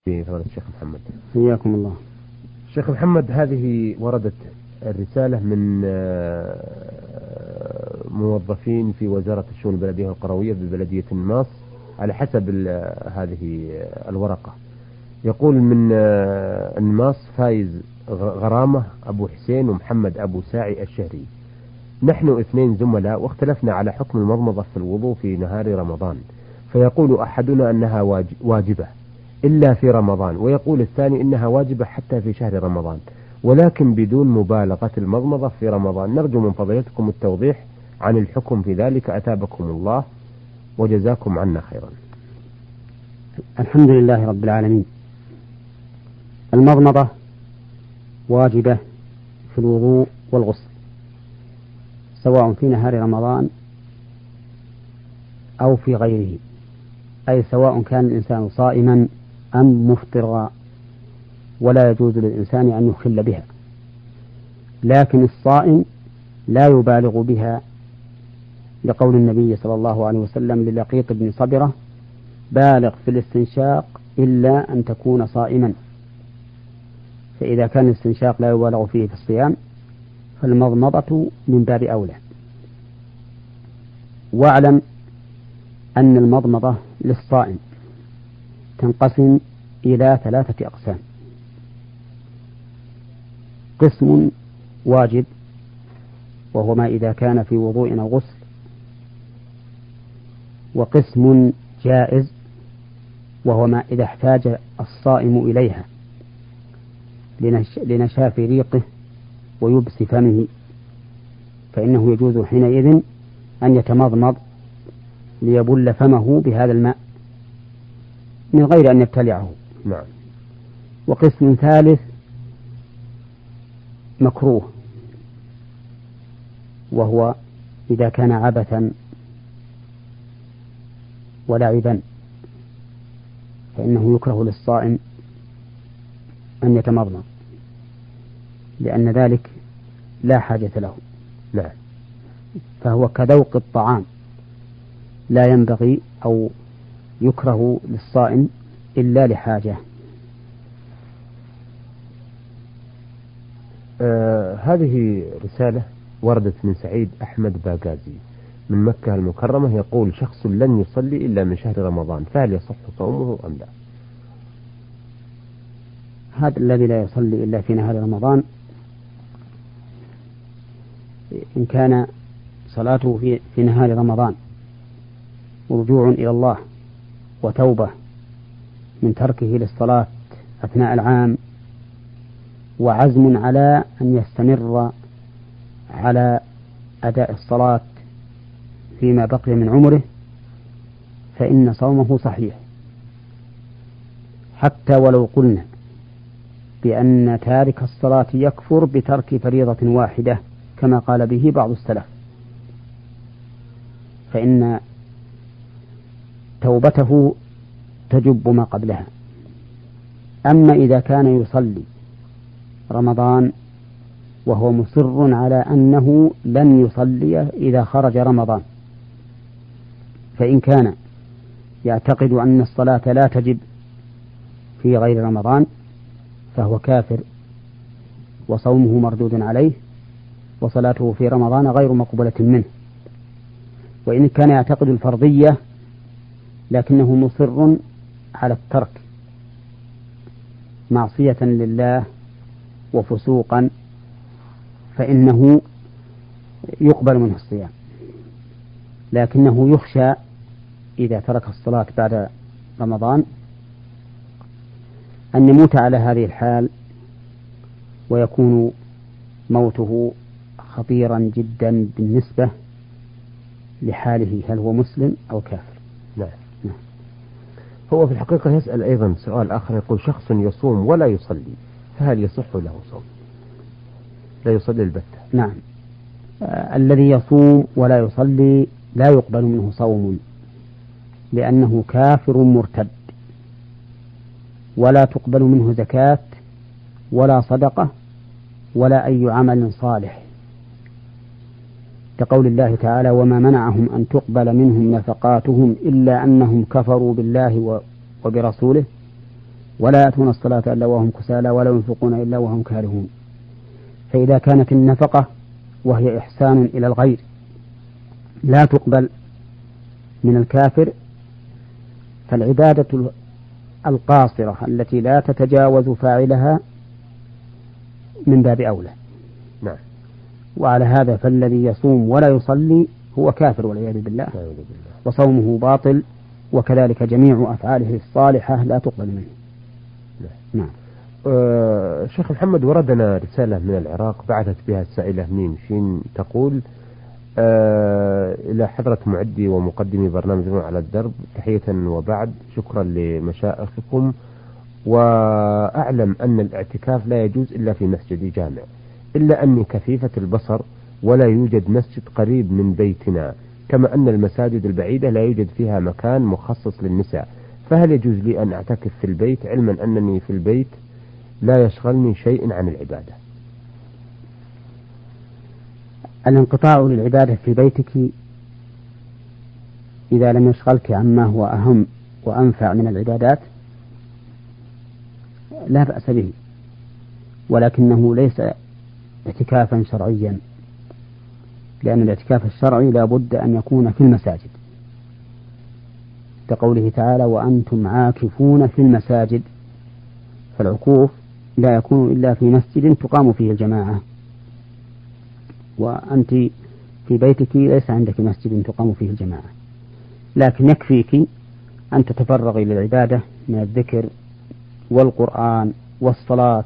في فضيلة الشيخ محمد. حياكم الله. شيخ محمد، هذه وردت الرسالة من موظفين في وزارة الشؤون البلدية والقروية ببلدية النماص على حسب هذه الورقة. يقول من النماص: فايز غرامة أبو حسين ومحمد أبو ساعي الشهري. نحن 2 زملاء واختلفنا على حكم المضمضة في الوضوء في نهار رمضان، فيقول أحدنا أنها واجبة إلا في رمضان، ويقول الثاني إنها واجبة حتى في شهر رمضان، ولكن بدون مبالغة المضمضة في رمضان. نرجو من فضيلتكم التوضيح عن الحكم في ذلك، أتابكم الله وجزاكم عنا خيرا. الحمد لله رب العالمين. المضمضة واجبة في الوضوء والغسل، سواء في نهار رمضان أو في غيره، أي سواء كان الإنسان صائما أم مفطرا، ولا يجوز للإنسان أن يخل بها. لكن الصائم لا يبالغ بها، لقول النبي صلى الله عليه وسلم للقيط بن صبرة: بالغ في الاستنشاق إلا أن تكون صائما. فإذا كان الاستنشاق لا يبالغ فيه في الصيام فالمضمضة من باب أولى. واعلم أن المضمضة للصائم تنقسم إلى 3 أقسام: قسم واجب وهو ما إذا كان في وضوء أو غسل، وقسم جائز وهو ما إذا احتاج الصائم إليها لنشاف ريقه ويبس فمه، فإنه يجوز حينئذ أن يتمضمض ليبل فمه بهذا الماء من غير أن يبتلعه. نعم. وقسم ثالث مكروه، وهو إذا كان عبثا ولعبا، فإنه يكره للصائم أن يتمضمض، لأن ذلك لا حاجة له. لا. فهو كذوق الطعام، لا ينبغي أو يكره للصائم إلا لحاجة. هذه رسالة وردت من سعيد أحمد باغازي من مكة المكرمة، يقول: شخص لن يصلي إلا من شهر رمضان، فهل يصح صومه أم لا؟ هذا الذي لا يصلي إلا في نهار رمضان، إن كان صلاته في نهار رمضان رجوع إلى الله وتوبة من تركه للصلاة أثناء العام، وعزم على أن يستمر على أداء الصلاة فيما بقي من عمره، فإن صومه صحيح، حتى ولو قلنا بأن تارك الصلاة يكفر بترك فريضة واحدة كما قال به بعض السلف، فإن توبته تجب ما قبلها. أما إذا كان يصلي رمضان وهو مصر على أنه لن يصلي إذا خرج رمضان، فإن كان يعتقد أن الصلاة لا تجب في غير رمضان فهو كافر وصومه مردود عليه، وصلاته في رمضان غير مقبولة منه. وإن كان يعتقد الفرضية لكنه مصر على الترك معصية لله وفسوقا فإنه يقبل منه الصيام، لكنه يخشى إذا ترك الصلاة بعد رمضان أن يموت على هذه الحال، ويكون موته خطيرا جدا بالنسبة لحاله، هل هو مسلم أو كافر. نعم. هو في الحقيقة يسأل أيضا سؤال آخر، يقول: شخص يصوم ولا يصلي، فهل يصح له صوم؟ لا يصلي البتة. نعم. الذي يصوم ولا يصلي لا يقبل منه صوم، لأنه كافر مرتد، ولا تقبل منه زكاة ولا صدقة ولا أي عمل صالح، كقول الله تعالى: وما منعهم أن تقبل منهم نفقاتهم إلا أنهم كفروا بالله وبرسوله ولا يأتون الصلاة إلا وهم كسالى ولا ينفقون إلا وهم كارهون. فإذا كانت النفقة وهي إحسان إلى الغير لا تقبل من الكافر، فالعبادة القاصرة التي لا تتجاوز فاعلها من باب أولى. نعم. وعلى هذا فالذي يصوم ولا يصلي هو كافر والعياذ بالله، وصومه باطل، وكذلك جميع أفعاله الصالحة لا تقبل منه. نعم. شيخ محمد، وردنا رسالة من العراق بعثت بها السائلة ميم شين تقول: إلى حضرة معدي ومقدمي برنامج على الدرب، تحية وبعد، شكرا لمشائخكم، وأعلم أن الاعتكاف لا يجوز إلا في مسجد جامع، إلا أني كثيفة البصر ولا يوجد مسجد قريب من بيتنا، كما أن المساجد البعيدة لا يوجد فيها مكان مخصص للنساء، فهل يجوز لي أن أعتكف في البيت، علما أنني في البيت لا يشغلني شيء عن العبادة؟ الانقطاع للعبادة في بيتك إذا لم يشغلك عما هو أهم وأنفع من العبادات لا بأس به، ولكنه ليس اعتكافا شرعيا، لأن الاعتكاف الشرعي لا بد أن يكون في المساجد، كقوله تعالى: وأنتم عاكفون في المساجد. فالعكوف لا يكون إلا في مسجد تقام فيه الجماعة، وأنت في بيتك ليس عندك مسجد تقام فيه الجماعة، لكن يكفيك أن تتفرغي للعبادة من الذكر والقرآن والصلاة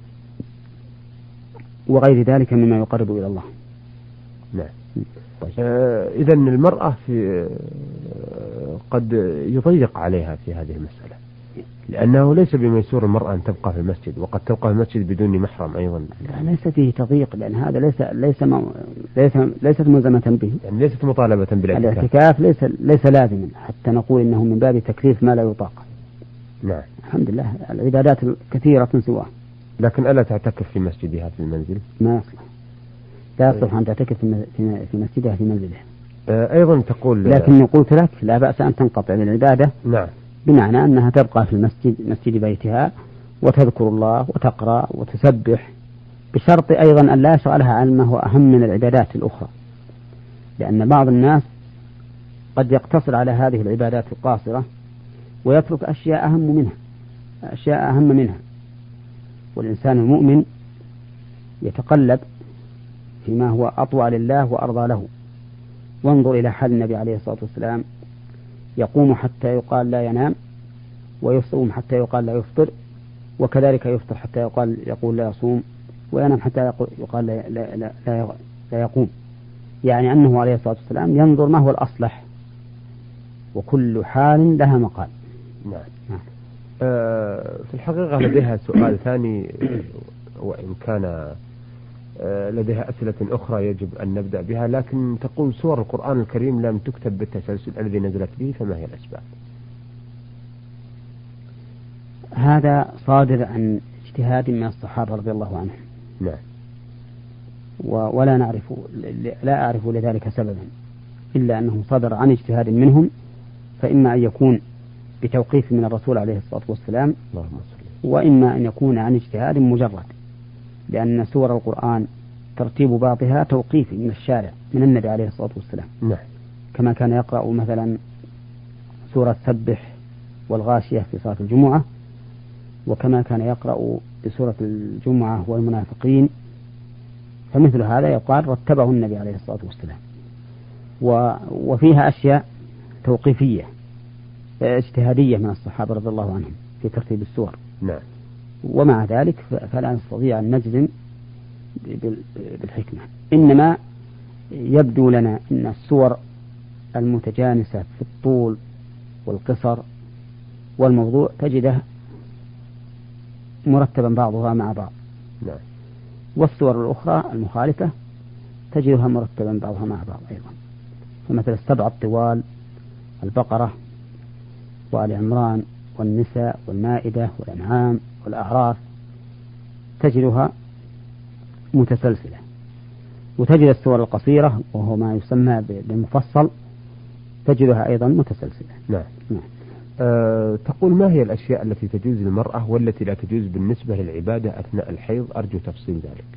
وغير ذلك مما يقرب إلى الله. نعم. طيب. إذا المرأة في قد يضيق عليها في هذه المسألة، لأنه ليس بميسور المرأة أن تبقى في المسجد، وقد تبقى في المسجد بدون محرم أيضا. لا، ليس فيه تضييق، لأن هذا ليست ملزمة به، يعني ليست مطالبة بالاعتكاف. الاعتكاف ليس لازما حتى نقول إنه من باب تكليف ما لا يطاق. نعم. الحمد لله العبادات كثيرة سواه. لكن ألا تعتكف في مسجدها في المنزل؟ ما يصلح، لا يصلح أن تعتكف في مسجدها في منزلها. أيضا تقول، لكن قلت لك لا بأس أن تنقطع للعبادة. نعم. بمعنى أنها تبقى في مسجد بيتها وتذكر الله وتقرأ وتسبح، بشرط أيضا أن لا يشغلها عن ما هو أهم من العبادات الأخرى، لأن بعض الناس قد يقتصر على هذه العبادات القاصرة ويترك أشياء أهم منها. والإنسان المؤمن يتقلب فيما هو أطوع لله وأرضى له. وانظر إلى حال النبي عليه الصلاة والسلام: يقوم حتى يقال لا ينام، ويصوم حتى يقال لا يفطر، وكذلك يفطر حتى يقول لا يصوم، وينام حتى يقال لا يقوم. يعني أنه عليه الصلاة والسلام ينظر ما هو الأصلح، وكل حال لها مقال. نعم. في الحقيقة لديها سؤال ثاني، وإن كان لديها أسئلة أخرى يجب أن نبدأ بها، لكن تقول: سور القرآن الكريم لم تكتب بالتسلسل الذي نزلت به، فما هي الأسباب؟ هذا صادر عن اجتهاد من الصحابة رضي الله عنهم. نعم. ولا لا أعرف لذلك سببا، إلا أنه صدر عن اجتهاد منهم، فإما أن يكون بتوقيف من الرسول عليه الصلاة والسلام، وإما أن يكون عن اجتهاد مجرد، لأن سور القرآن ترتيب بعضها توقيفي من الشارع من النبي عليه الصلاة والسلام. نعم. كما كان يقرأ مثلا سورة سبح والغاشية في صلاة الجمعة، وكما كان يقرأ بسورة الجمعة والمنافقين، فمثل هذا يقال رتبه النبي عليه الصلاة والسلام. وفيها أشياء توقيفية اجتهادية من الصحابة رضي الله عنهم في ترتيب السور. نعم. ومع ذلك فلا نستطيع أن نجزم بالحكمة، إنما يبدو لنا أن السور المتجانسة في الطول والقصر والموضوع تجده مرتبا بعضها مع بعض. نعم. والسور الأخرى المخالفة تجدها مرتبا بعضها مع بعض أيضا. فمثل السبع الطوال: البقرة وآل عمران والنساء والمائدة والأنعام والأعراف، تجدها متسلسلة. وتجد السور القصيرة وهو ما يسمى بالمفصل تجدها أيضا متسلسلة. نعم. تقول ما هي الأشياء التي تجوز للمرأة والتي لا تجوز بالنسبة للعبادة أثناء الحيض؟ أرجو تفصيل ذلك.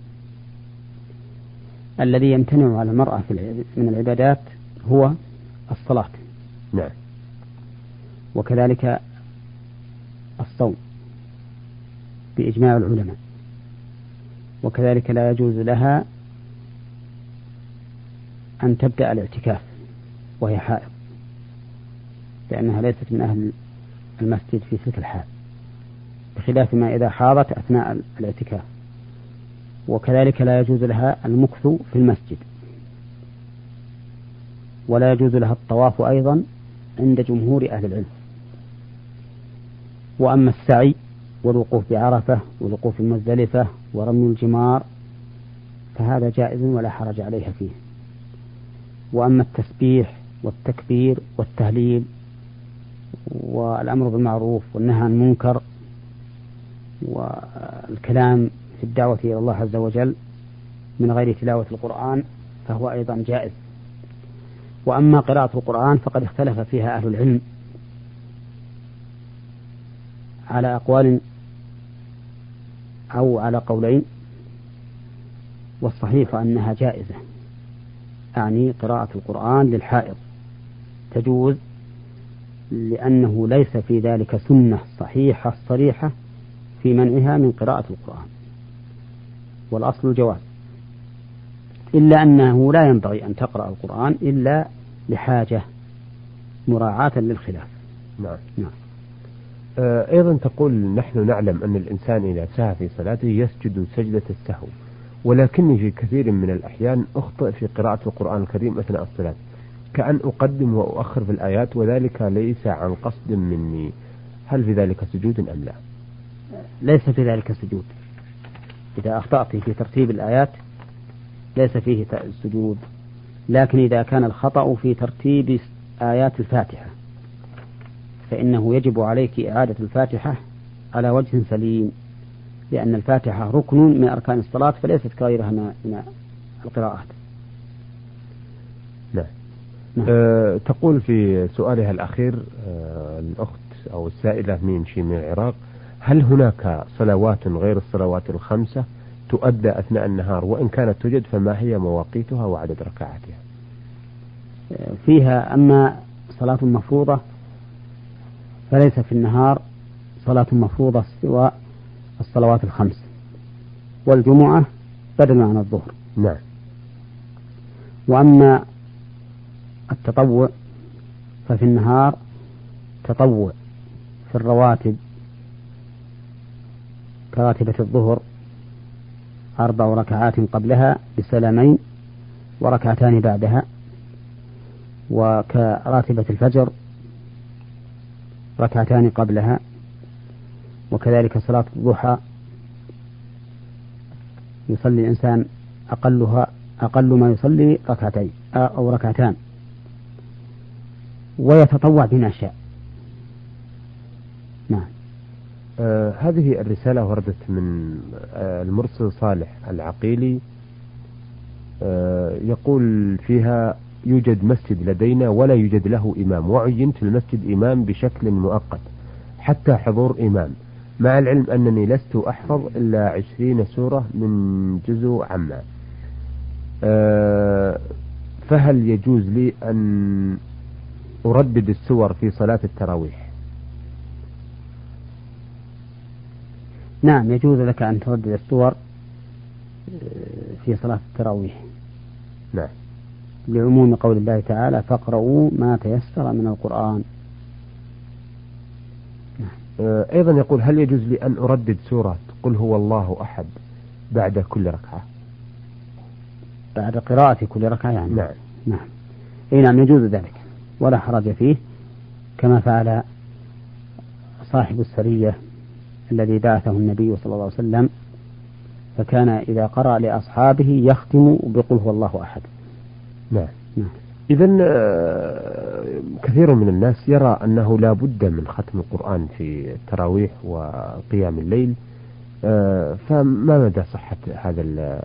الذي يمتنع على المرأة من العبادات هو الصلاة. نعم. وكذلك الصوم بإجماع العلماء. وكذلك لا يجوز لها أن تبدأ الاعتكاف وهي حائض، لأنها ليست من أهل المسجد في تلك الحال، بخلاف ما إذا حاضت أثناء الاعتكاف. وكذلك لا يجوز لها المكث في المسجد، ولا يجوز لها الطواف أيضا عند جمهور أهل العلم. وأما السعي والوقوف بعرفة والوقوف في مزدلفة ورمي الجمار فهذا جائز ولا حرج عليها فيه. وأما التسبيح والتكبير والتهليل والأمر بالمعروف والنهي عن المنكر والكلام في الدعوة إلى الله عز وجل من غير تلاوة القرآن فهو أيضا جائز. وأما قراءة القرآن فقد اختلف فيها أهل العلم على أقوال أو على قولين، والصحيح أنها جائزة، أعني قراءة القرآن للحائض تجوز، لأنه ليس في ذلك سنة صحيحة صريحة في منعها من قراءة القرآن، والأصل الجواز، إلا أنه لا ينبغي أن تقرأ القرآن إلا لحاجة مراعاة للخلاف. نعم. أيضا تقول نحن نعلم أن الإنسان إذا سهى في صلاته يسجد سجدة السهو، ولكني في كثير من الأحيان أخطئ في قراءة القرآن الكريم أثناء الصلاة، كأن أقدم وأؤخر في الآيات وذلك ليس عن قصد مني، هل في ذلك سجود أم لا؟ ليس في ذلك سجود. إذا أخطأت في ترتيب الآيات ليس فيه سجود، لكن إذا كان الخطأ في ترتيب آيات الفاتحة فإنه يجب عليك إعادة الفاتحة على وجه سليم، لأن الفاتحة ركن من أركان الصلاة فليست كغيرها من القراءات. نعم. تقول في سؤالها الأخير الأخت أو السائلة ميم شي من العراق: هل هناك صلوات غير الصلوات الخمسة تؤدى أثناء النهار، وإن كانت توجد فما هي مواقيتها وعدد ركعاتها؟ فيها أما صلاة مفروضة فليس في النهار صلاة مفروضة سوى الصلوات الخمس والجمعة بدلا عن الظهر. نعم. وأما التطوع ففي النهار تطوع في الرواتب كراتبة الظهر 4 ركعات قبلها بسلامين وركعتان بعدها، وكراتبة الفجر 2 ركعات قبلها، وكذلك صلاة الضحى يصلي الإنسان أقل ما يصلي 2 ركعتين أو 2 ركعتان، ويتطوع بما شاء. نعم. هذه الرسالة وردت من المرسل صالح العقيلي، يقول فيها: يوجد مسجد لدينا ولا يوجد له إمام، وعينت في المسجد إمام بشكل مؤقت حتى حضور إمام، مع العلم أنني لست أحفظ إلا 20 سورة من جزء عما، فهل يجوز لي أن أردد السور في صلاة التراويح؟ نعم، يجوز لك أن تردد السور في صلاة التراويح. نعم. لعموم قول الله تعالى: فاقرؤوا ما تيسر من القرآن. أيضا يقول: هل يجوز لي أن أردد سورة قل هو الله أحد بعد كل ركعة؟ بعد قراءة كل ركعة يعني؟ نعم. نعم. أي نعم، يجوز ذلك ولا حرج فيه، كما فعل صاحب السرية الذي بعثه النبي صلى الله عليه وسلم، فكان إذا قرأ لأصحابه يختم بقل هو الله أحد. نعم. نعم. إذن كثير من الناس يرى أنه لا بد من ختم القرآن في التراويح وقيام الليل، فما مدى صحة هذا اللي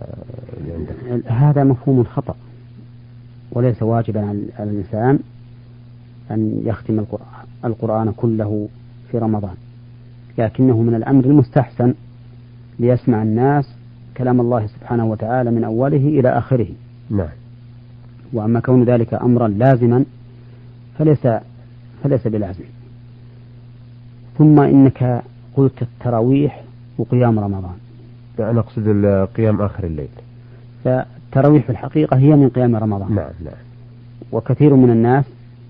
عندك؟ هذا مفهوم خطأ، وليس واجبا على الإنسان أن يختم القرآن كله في رمضان، لكنه من الأمر المستحسن ليسمع الناس كلام الله سبحانه وتعالى من أوله إلى آخره. نعم. وأما كون ذلك أمرا لازما فليس بلازم. ثم إنك قلت التراويح وقيام رمضان. أنا أقصد القيام آخر الليل. فالتراويح في الحقيقة هي من قيام رمضان. نعم نعم. وكثير من الناس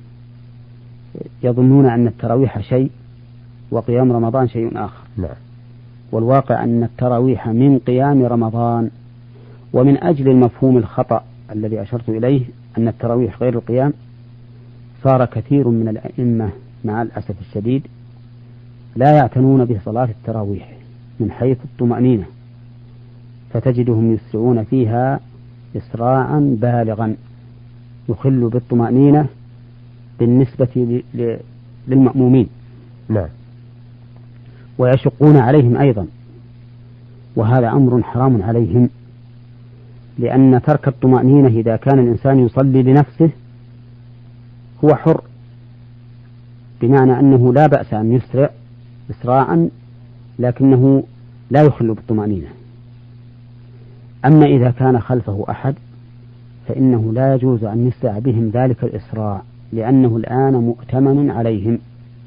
يظنون أن التراويح شيء وقيام رمضان شيء آخر. نعم. والواقع أن التراويح من قيام رمضان. ومن أجل المفهوم الخطأ الذي أشرت إليه أن التراويح غير القيام، صار كثير من الأئمة مع الأسف الشديد لا يعتنون بصلاة التراويح من حيث الطمأنينة، فتجدهم يسرعون فيها إسراعا بالغا يخل بالطمأنينة بالنسبة للمأمومين. نعم. ويشقون عليهم أيضا، وهذا أمر حرام عليهم، لأن ترك الطمأنينة إذا كان الإنسان يصلي لنفسه هو حر، بمعنى أنه لا بأس أن يسرع إسراعا لكنه لا يخل بالطمأنينة. أما إذا كان خلفه أحد فإنه لا يجوز أن يسرع بهم ذلك الإسراع، لأنه الآن مؤتمن عليهم.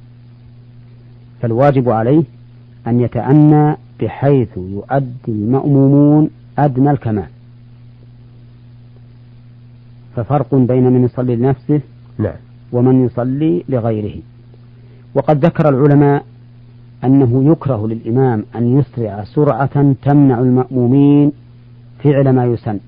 فالواجب عليه أن يتأنى بحيث يؤدي المأمومون أدنى الكمال. ففرق بين من يصلي لنفسه نعم. ومن يصلي لغيره. وقد ذكر العلماء أنه يكره للإمام أن يسرع سرعة تمنع المأمومين فعل ما يسن،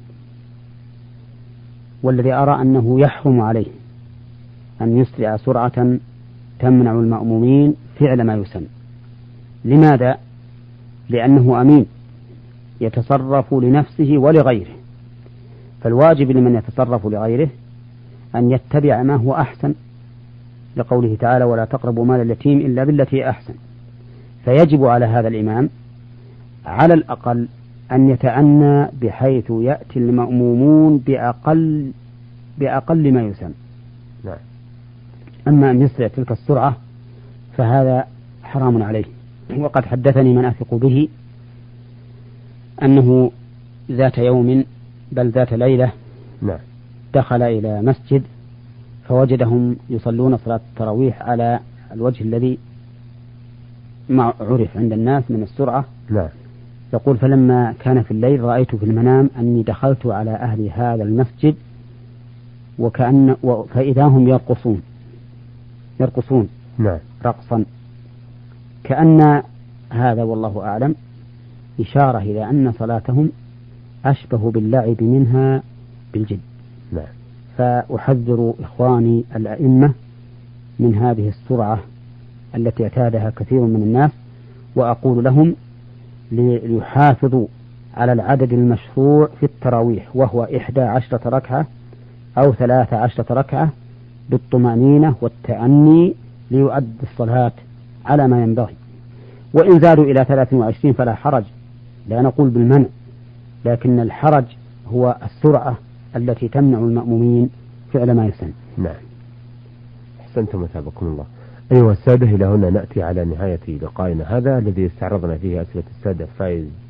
والذي أرى أنه يحرم عليه أن يسرع سرعة تمنع المأمومين فعل ما يسن. لماذا؟ لأنه أمين يتصرف لنفسه ولغيره، فالواجب لمن يتصرف لغيره أن يتبع ما هو أحسن، لقوله تعالى ولا تقربوا مال اليتيم إلا بالتي أحسن. فيجب على هذا الإمام على الأقل أن يتأنى بحيث يأتي المأمومون بأقل ما يسن. نعم. أما أن يسرع تلك السرعة فهذا حرام عليه. وقد حدثني من أثق به أنه ذات يوم بل ذات ليلة نعم. دخل إلى مسجد فوجدهم يصلون صلاة التراويح على الوجه الذي ما عرف عند الناس من السرعة. نعم. يقول فلما كان في الليل رأيت في المنام أني دخلت على أهل هذا المسجد فإذا هم يرقصون نعم. رقصا، كأن هذا والله أعلم إشارة إلى أن صلاتهم أشبه باللعب منها بالجد. نعم. فأحذر إخواني الأئمة من هذه السرعة التي اعتادها كثير من الناس، وأقول لهم ليحافظوا على العدد المشروع في التراويح، وهو 11 ركعة أو 13 ركعة بالطمأنينة والتأني ليؤدي الصلاة على ما ينبغي. وإن زادوا إلى 23 فلا حرج، لا نقول بالمنع، لكن الحرج هو السرعة التي تمنع المأمومين فعل ما يسن. نعم. أحسنتم أثابكم الله. أيها السادة، إلى هنا نأتي على نهاية لقائنا هذا الذي استعرضنا فيه أسئلة السادة فايز